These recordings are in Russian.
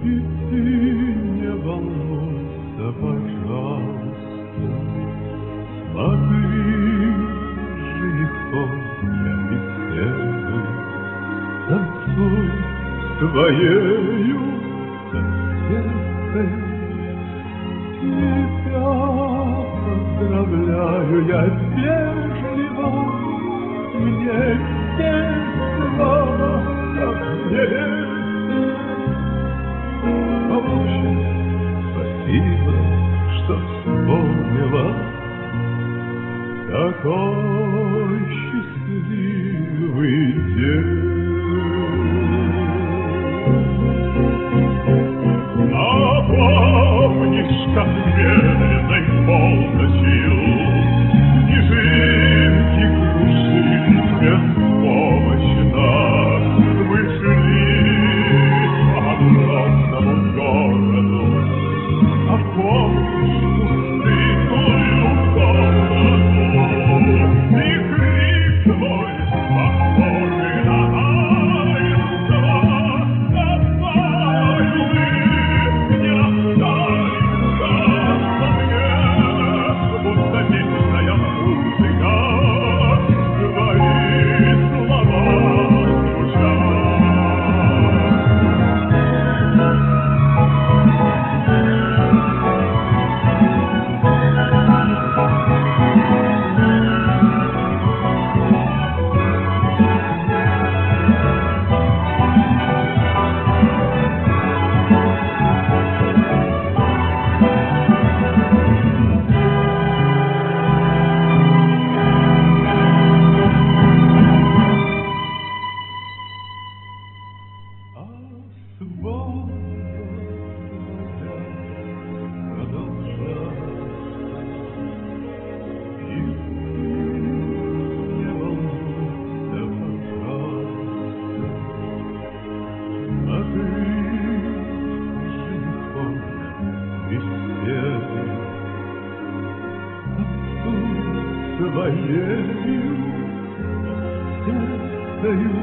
И ты не волнуйся, пожалуйста. Смотри, женихом я из сцены танцуй своею соседкой. Тебя поздравляю я вежливо, мне весело, как мне. А в общем, спасибо, что вспомнила такой счастливый день. Напомнишь, как медленно и полно сил снежинки кружили без помощи нас. Мы шли по огромному городу, а помнишь пустынную комнату и крик твой, похожий на таинство, своею сердцею.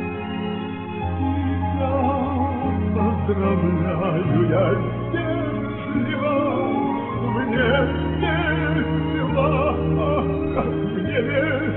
Тебя поздравляю я вежливо, мне весело, как мне весело.